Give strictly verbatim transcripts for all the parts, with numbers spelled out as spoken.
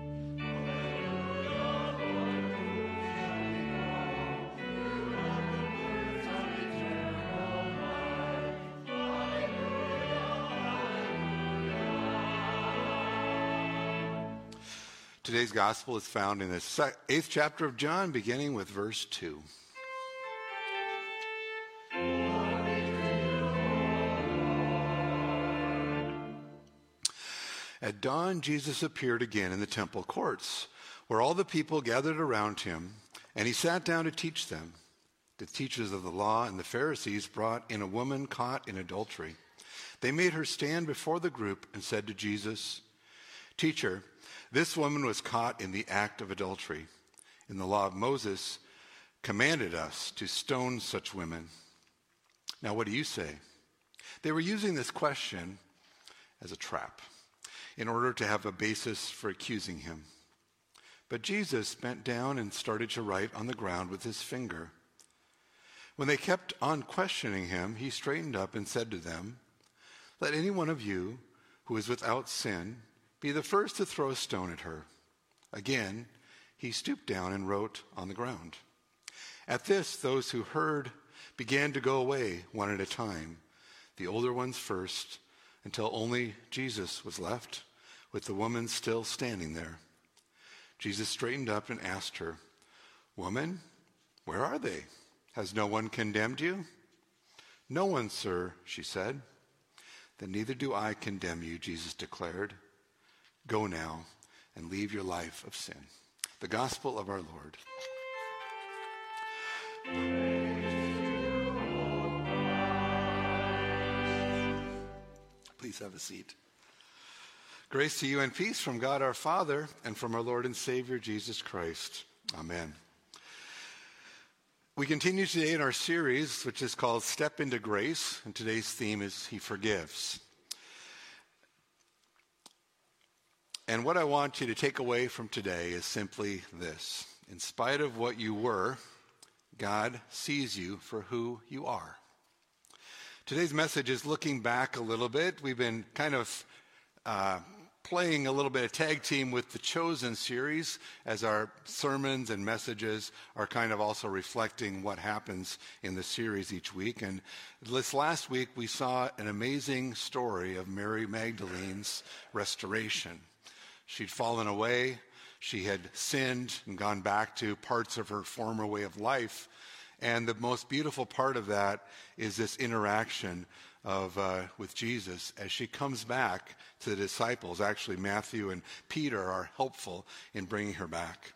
Today's gospel is found in the eighth chapter of John, beginning with verse two. At dawn, Jesus appeared again in the temple courts, where all the people gathered around him, and he sat down to teach them. The teachers of the law and the Pharisees brought in a woman caught in adultery. They made her stand before the group and said to Jesus, "Teacher, this woman was caught in the act of adultery. In the law of Moses commanded us to stone such women. Now what do you say?" They were using this question as a trap in order to have a basis for accusing him. But Jesus bent down and started to write on the ground with his finger. When they kept on questioning him, he straightened up and said to them, "Let any one of you who is without sin be the first to throw a stone at her." Again, he stooped down and wrote on the ground. At this, those who heard began to go away one at a time, the older ones first, until only Jesus was left, with the woman still standing there. Jesus straightened up and asked her, "Woman, where are they? Has no one condemned you?" "No one, sir," she said. "Then neither do I condemn you," Jesus declared. "Go now and leave your life of sin." The gospel of our Lord. Please have a seat. Grace to you and peace from God our Father and from our Lord and Savior Jesus Christ. Amen. We continue today in our series, which is called Step into Grace, and today's theme is He Forgives. And what I want you to take away from today is simply this. In spite of what you were, God sees you for who you are. Today's message is looking back a little bit. We've been kind of uh, playing a little bit of tag team with the Chosen series as our sermons and messages are kind of also reflecting what happens in the series each week. And this last week, we saw an amazing story of Mary Magdalene's restoration. She'd fallen away, she had sinned and gone back to parts of her former way of life. And the most beautiful part of that is this interaction of uh, with Jesus as she comes back to the disciples. Actually, Matthew and Peter are helpful in bringing her back.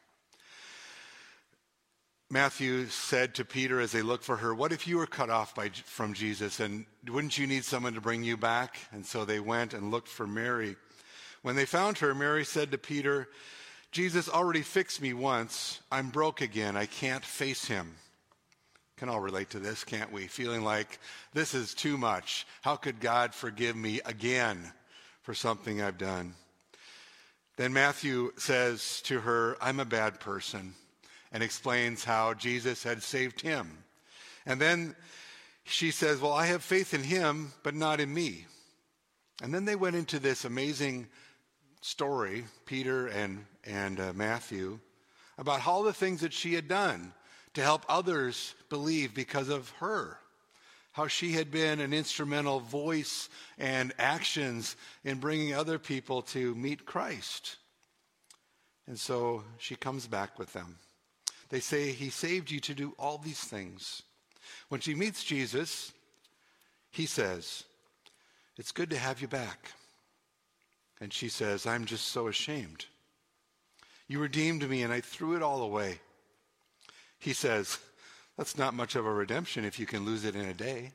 Matthew said to Peter as they looked for her, "What if you were cut off by, from Jesus, and wouldn't you need someone to bring you back?" And so they went and looked for Mary. When they found her, Mary said to Peter, "Jesus already fixed me once. I'm broke again. I can't face him." Can all relate to this, can't we? Feeling like this is too much. How could God forgive me again for something I've done? Then Matthew says to her, "I'm a bad person," and explains how Jesus had saved him. And then she says, "Well, I have faith in him, but not in me." And then they went into this amazing story, Peter and, and uh, Matthew, about all the things that she had done to help others believe because of her. How she had been an instrumental voice and actions in bringing other people to meet Christ. And so she comes back with them. They say, "He saved you to do all these things." When she meets Jesus, he says, "It's good to have you back." And she says, "I'm just so ashamed. You redeemed me and I threw it all away." He says, "That's not much of a redemption if you can lose it in a day."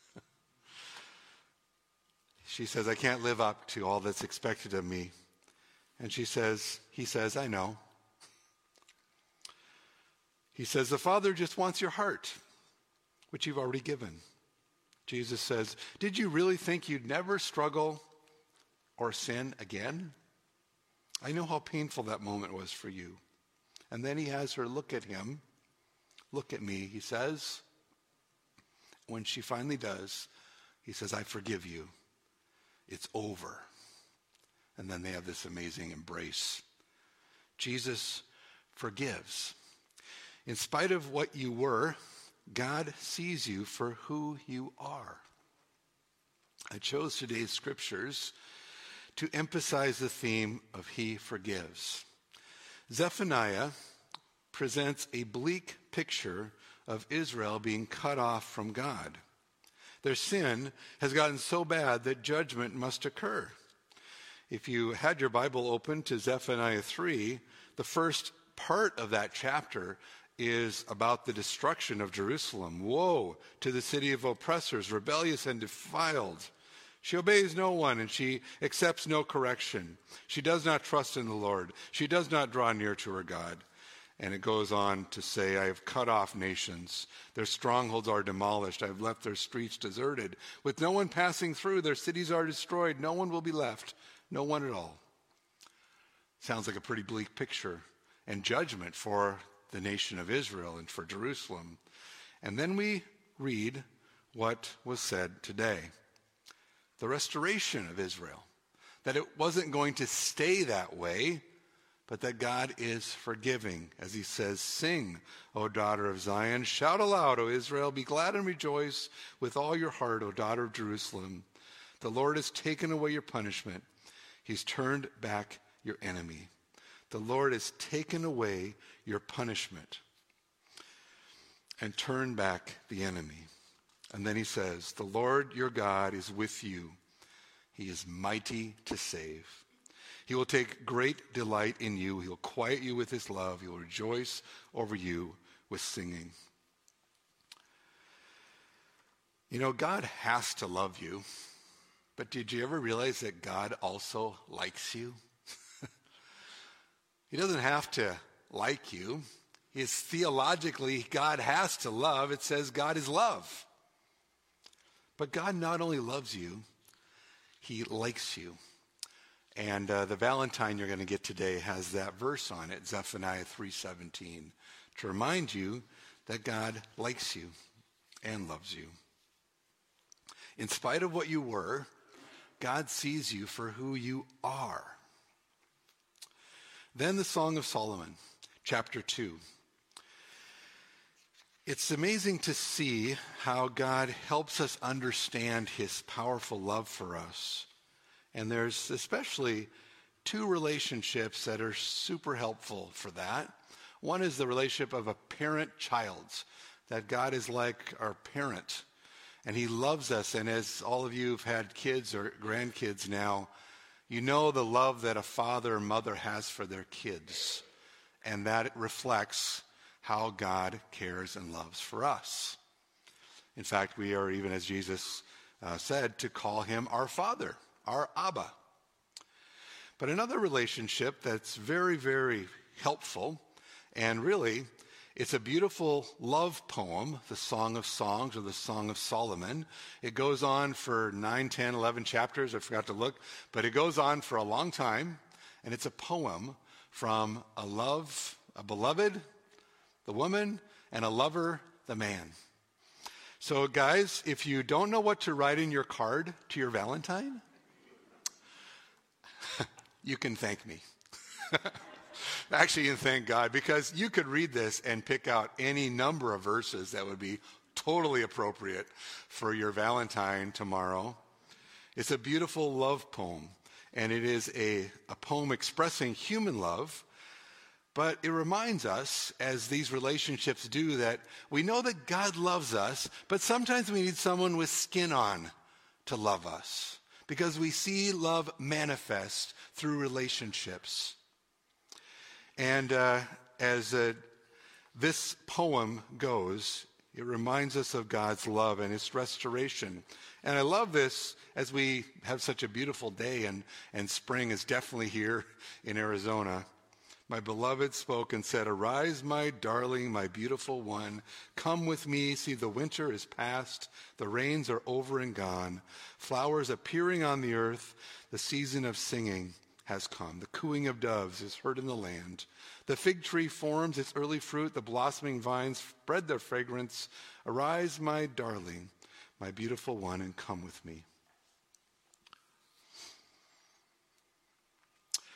She says, "I can't live up to all that's expected of me." And she says, he says, "I know." He says, "The Father just wants your heart, which you've already given." Jesus says, "Did you really think you'd never struggle or sin again? I know how painful that moment was for you." And then he has her look at him. "Look at me," he says. When she finally does, he says, "I forgive you. It's over." And then they have this amazing embrace. Jesus forgives. In spite of what you were, God sees you for who you are. I chose today's scriptures to emphasize the theme of He forgives. Zephaniah presents a bleak picture of Israel being cut off from God. Their sin has gotten so bad that judgment must occur. If you had your Bible open to Zephaniah three, the first part of that chapter is about the destruction of Jerusalem. Woe to the city of oppressors, rebellious and defiled. She obeys no one, and she accepts no correction. She does not trust in the Lord. She does not draw near to her God. And it goes on to say, I have cut off nations. Their strongholds are demolished. I have left their streets deserted. With no one passing through, their cities are destroyed. No one will be left. No one at all. Sounds like a pretty bleak picture and judgment for the nation of Israel and for Jerusalem. And then we read what was said today. The restoration of Israel. That it wasn't going to stay that way, but that God is forgiving. As he says, sing, O daughter of Zion. Shout aloud, O Israel. Be glad and rejoice with all your heart, O daughter of Jerusalem. The Lord has taken away your punishment. He's turned back your enemy. The Lord has taken away your punishment and turned back the enemy. And then he says, the Lord your God is with you. He is mighty to save. He will take great delight in you. He will quiet you with his love. He will rejoice over you with singing. You know, God has to love you. But did you ever realize that God also likes you? He doesn't have to like you. It's theologically, God has to love. It says God is love. But God not only loves you, he likes you. And uh, the Valentine you're going to get today has that verse on it, Zephaniah three seventeen, to remind you that God likes you and loves you. In spite of what you were, God sees you for who you are. Then the Song of Solomon, chapter two. It's amazing to see how God helps us understand his powerful love for us. And there's especially two relationships that are super helpful for that. One is the relationship of a parent-child, that God is like our parent, and he loves us. And as all of you have had kids or grandkids now, you know the love that a father or mother has for their kids, and that reflects how God cares and loves for us. In fact, we are, even as Jesus uh, said, to call him our Father, our Abba. But another relationship that's very, very helpful, and really, it's a beautiful love poem, the Song of Songs or the Song of Solomon. It goes on for nine, ten, eleven chapters. I forgot to look, but it goes on for a long time, and it's a poem from a love, a beloved, the woman, and a lover, the man. So guys, if you don't know what to write in your card to your Valentine, you can thank me. Actually, you can thank God, because you could read this and pick out any number of verses that would be totally appropriate for your Valentine tomorrow. It's a beautiful love poem, and it is a, a poem expressing human love. But it reminds us, as these relationships do, that we know that God loves us, but sometimes we need someone with skin on to love us, because we see love manifest through relationships. And uh, as uh, this poem goes, it reminds us of God's love and his restoration. And I love this as we have such a beautiful day, and, and spring is definitely here in Arizona. My beloved spoke and said, "Arise, my darling, my beautiful one. Come with me. See, the winter is past. The rains are over and gone. Flowers appearing on the earth. The season of singing has come. The cooing of doves is heard in the land. The fig tree forms its early fruit. The blossoming vines spread their fragrance. Arise, my darling, my beautiful one, and come with me."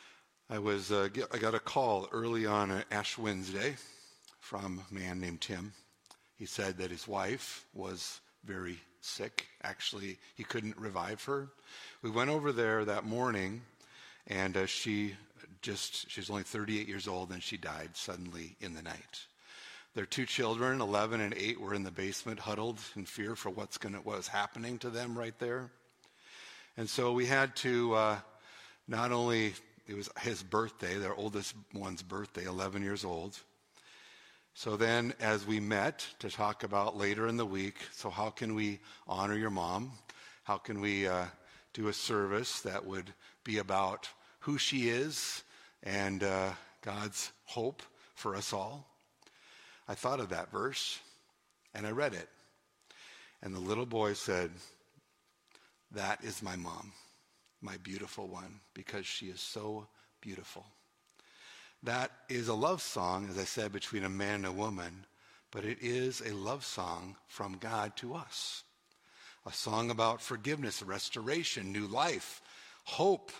I was uh, get, I got a call early on uh, Ash Wednesday from a man named Tim. He said that his wife was very sick. Actually, he couldn't revive her. We went over there that morning, and uh, she just, she's only thirty-eight years old, and she died suddenly in the night. Their two children, eleven and eight, were in the basement, huddled in fear for what's going what was happening to them right there. And so we had to uh, not only, it was his birthday, their oldest one's birthday, eleven years old. So then as we met to talk about later in the week, so how can we honor your mom? How can we uh, do a service that would be about who she is and uh, God's hope for us all? I thought of that verse, and I read it. And the little boy said, "That is my mom, my beautiful one, because she is so beautiful." That is a love song, as I said, between a man and a woman, but it is a love song from God to us. A song about forgiveness, restoration, new life, hope.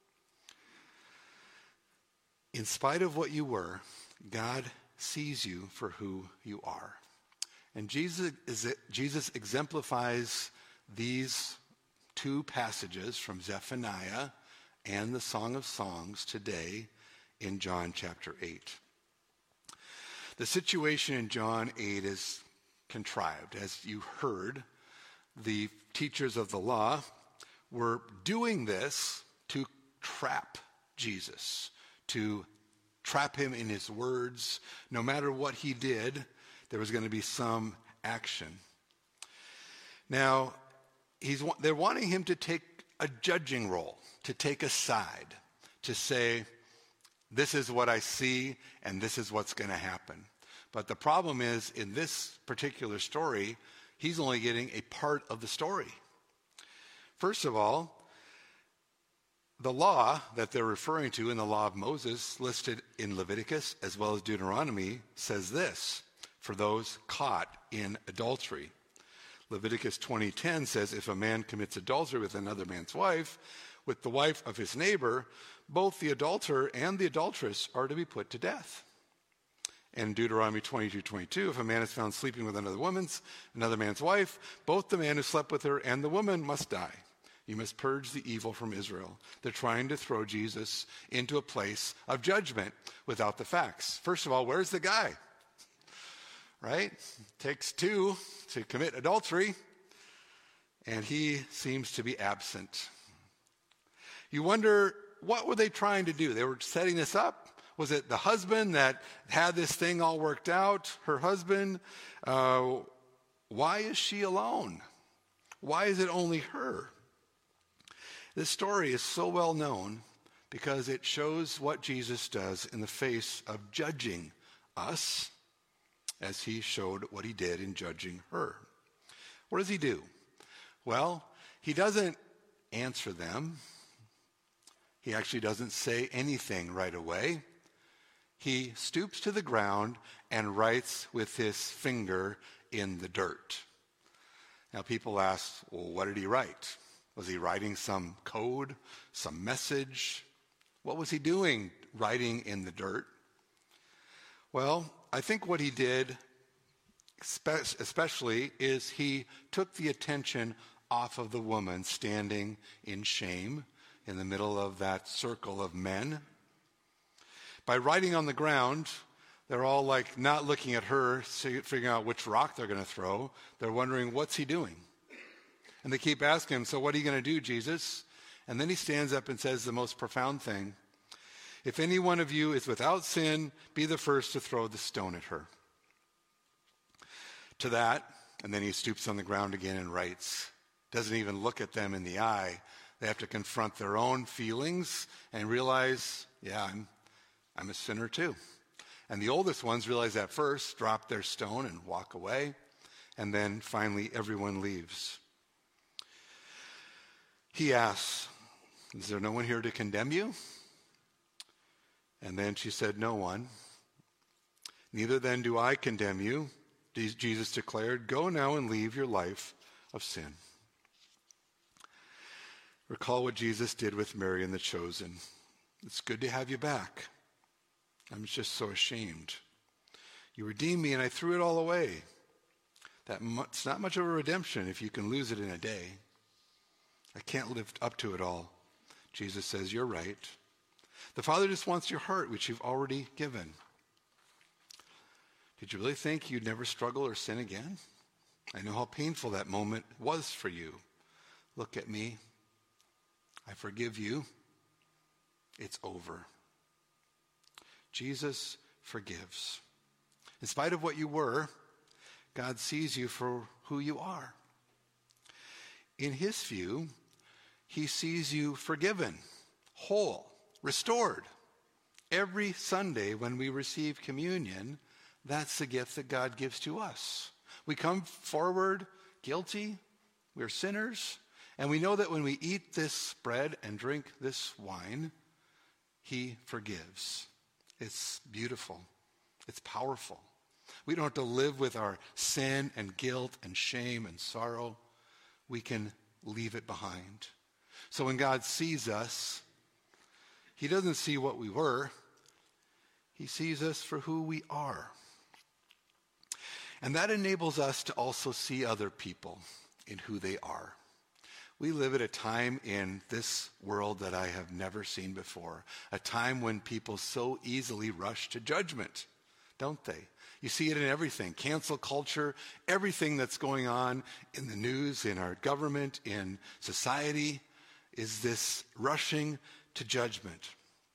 In spite of what you were, God sees you for who you are. And Jesus, is, Jesus exemplifies these two passages from Zephaniah and the Song of Songs today in John chapter eight. The situation in John eight is contrived. As you heard, the teachers of the law were doing this to trap Jesus, to trap him in his words. No matter what he did, there was going to be some action. Now, he's, they're wanting him to take a judging role, to take a side, to say, this is what I see, and this is what's going to happen. But the problem is, in this particular story, he's only getting a part of the story. First of all, the law that they're referring to in the law of Moses, listed in Leviticus as well as Deuteronomy, says this, for those caught in adultery. Leviticus twenty ten says, if a man commits adultery with another man's wife, with the wife of his neighbor, both the adulterer and the adulteress are to be put to death. And Deuteronomy twenty-two twenty-two, if a man is found sleeping with another woman's, another man's wife, both the man who slept with her and the woman must die. You must purge the evil from Israel. They're trying to throw Jesus into a place of judgment without the facts. First of all, where's the guy? Right? Takes two to commit adultery, and he seems to be absent. You wonder, what were they trying to do? They were setting this up. Was it the husband that had this thing all worked out? Her husband? Uh, why is she alone? Why is it only her? This story is so well known because it shows what Jesus does in the face of judging us, as he showed what he did in judging her. What does he do? Well, he doesn't answer them. He actually doesn't say anything right away. He stoops to the ground and writes with his finger in the dirt. Now people ask, well, what did he write? Was he writing some code, some message? What was he doing writing in the dirt? Well, I think what he did especially is he took the attention off of the woman standing in shame in the middle of that circle of men. By writing on the ground, they're all like not looking at her, figuring out which rock they're going to throw. They're wondering, what's he doing? And they keep asking him, so what are you going to do, Jesus? And then he stands up and says the most profound thing. If any one of you is without sin, be the first to throw the stone at her. To that, and then he stoops on the ground again and writes. Doesn't even look at them in the eye. They have to confront their own feelings and realize, yeah, I'm, I'm a sinner too. And the oldest ones realize that first, drop their stone and walk away. And then finally everyone leaves. He asks, is there no one here to condemn you? And then she said, no one. Neither then do I condemn you, Jesus declared. Go now and leave your life of sin. Recall what Jesus did with Mary and the chosen. It's good to have you back. I'm just so ashamed. You redeemed me and I threw it all away. That mu- it's not much of a redemption if you can lose it in a day. I can't live up to it all. Jesus says, you're right. The Father just wants your heart, which you've already given. Did you really think you'd never struggle or sin again? I know how painful that moment was for you. Look at me. I forgive you. It's over. Jesus forgives. In spite of what you were, God sees you for who you are. In his view, he sees you forgiven, whole, restored. Every Sunday when we receive communion, that's the gift that God gives to us. We come forward guilty, we're sinners, and we know that when we eat this bread and drink this wine, he forgives. It's beautiful. It's powerful. We don't have to live with our sin and guilt and shame and sorrow. We can leave it behind. So when God sees us, he doesn't see what we were. He sees us for who we are. And that enables us to also see other people in who they are. We live at a time in this world that I have never seen before, a time when people so easily rush to judgment, don't they? You see it in everything, cancel culture, everything that's going on in the news, in our government, in society, is this rushing to judgment.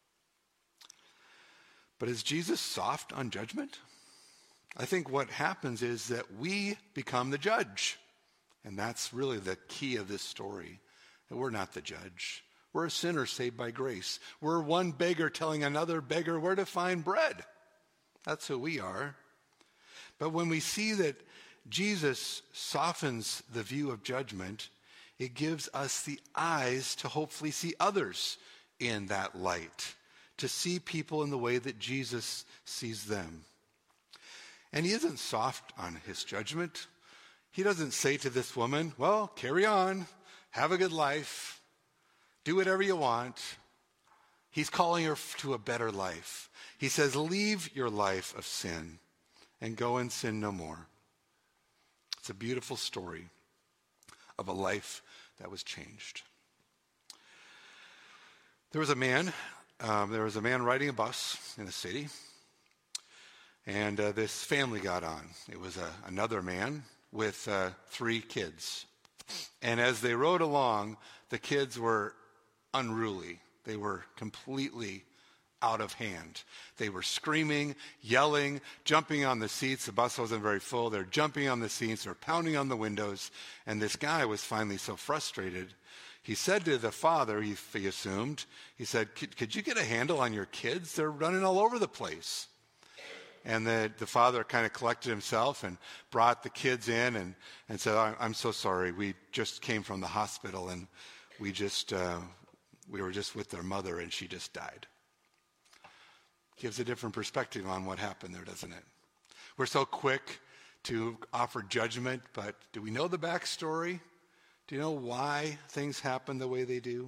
But is Jesus soft on judgment? I think what happens is that we become the judge. And that's really the key of this story, that we're not the judge. We're a sinner saved by grace. We're one beggar telling another beggar where to find bread. That's who we are. But when we see that Jesus softens the view of judgment, it gives us the eyes to hopefully see others in that light, to see people in the way that Jesus sees them. And he isn't soft on his judgment. He doesn't say to this woman, well, carry on, have a good life, do whatever you want. He's calling her to a better life. He says, leave your life of sin and go and sin no more. It's a beautiful story of a life that was changed. There was a man, um, there was a man riding a bus in a city, and uh, this family got on. It was a, another man with uh, three kids. And as they rode along, the kids were unruly. They were completely out of hand. They were screaming, yelling, jumping on the seats. The bus wasn't very full. They're jumping on the seats. They're pounding on the windows. And this guy was finally so frustrated. He said to the father, he, he assumed, he said, could, could you get a handle on your kids? They're running all over the place. And the, the father kind of collected himself and brought the kids in and, and said, I'm so sorry. We just came from the hospital and we just, uh, we were just with their mother and she just died. Gives a different perspective on what happened there, doesn't it? We're so quick to offer judgment, but do we know the backstory? Do you know why things happen the way they do?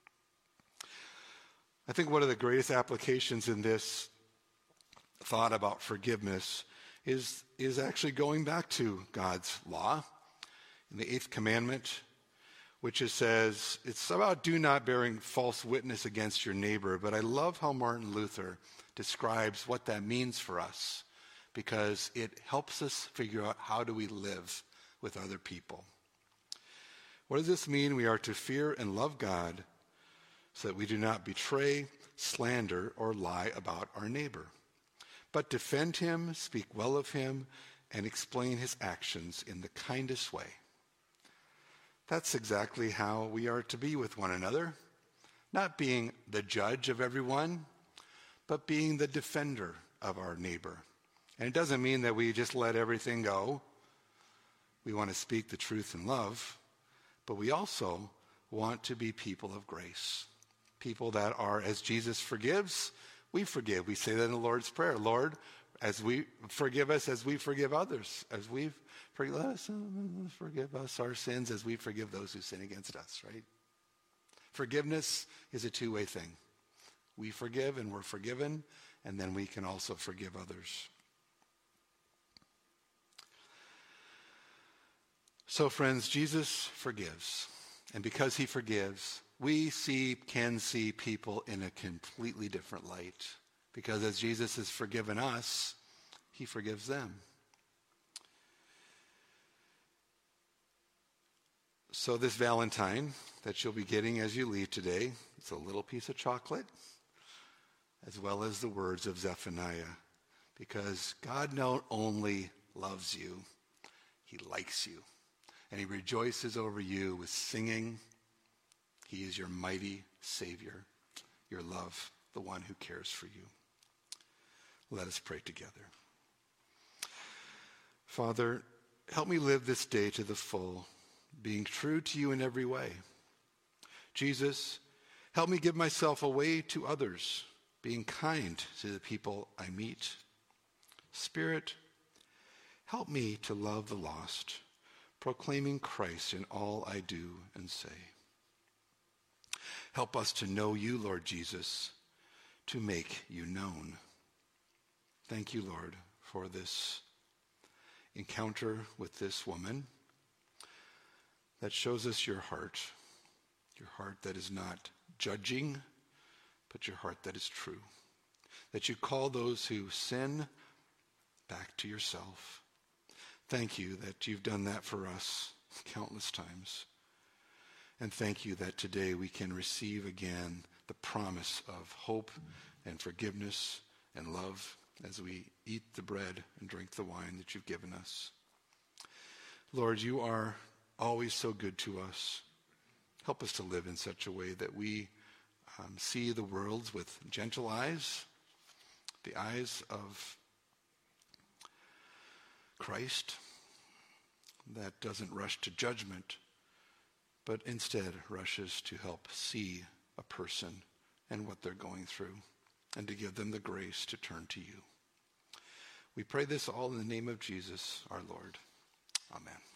I think one of the greatest applications in this thought about forgiveness is, is actually going back to God's law in the eighth commandment, which it says, it's about do not bearing false witness against your neighbor. But I love how Martin Luther describes what that means for us, because it helps us figure out how do we live with other people. What does this mean? We are to fear and love God so that we do not betray, slander, or lie about our neighbor, but defend him, speak well of him, and explain his actions in the kindest way. That's exactly how we are to be with one another, not being the judge of everyone, but being the defender of our neighbor. And it doesn't mean that we just let everything go. We want to speak the truth in love, but we also want to be people of grace, people that are, as Jesus forgives, we forgive. We say that in the Lord's Prayer. Lord, as we forgive us as we forgive others, as we forgive us, forgive us our sins as we forgive those who sin against us, right? Forgiveness is a two-way thing. We forgive and we're forgiven, and then we can also forgive others. So friends, Jesus forgives. And because he forgives, we see, can see people in a completely different light. Because as Jesus has forgiven us, he forgives them. So this Valentine that you'll be getting as you leave today, it's a little piece of chocolate, as well as the words of Zephaniah. Because God not only loves you, he likes you. And he rejoices over you with singing. He is your mighty Savior, your love, the one who cares for you. Let us pray together. Father, help me live this day to the full, being true to you in every way. Jesus, help me give myself away to others, being kind to the people I meet. Spirit, help me to love the lost, proclaiming Christ in all I do and say. Help us to know you, Lord Jesus, to make you known. Thank you, Lord, for this encounter with this woman that shows us your heart, your heart that is not judging, but your heart that is true. That you call those who sin back to yourself. Thank you that you've done that for us countless times. And thank you that today we can receive again the promise of hope and forgiveness and love as we eat the bread and drink the wine that you've given us. Lord, you are always so good to us. Help us to live in such a way that we um, see the world with gentle eyes, the eyes of Christ, that doesn't rush to judgment, but instead rushes to help see a person and what they're going through, and to give them the grace to turn to you. We pray this all in the name of Jesus, our Lord. Amen.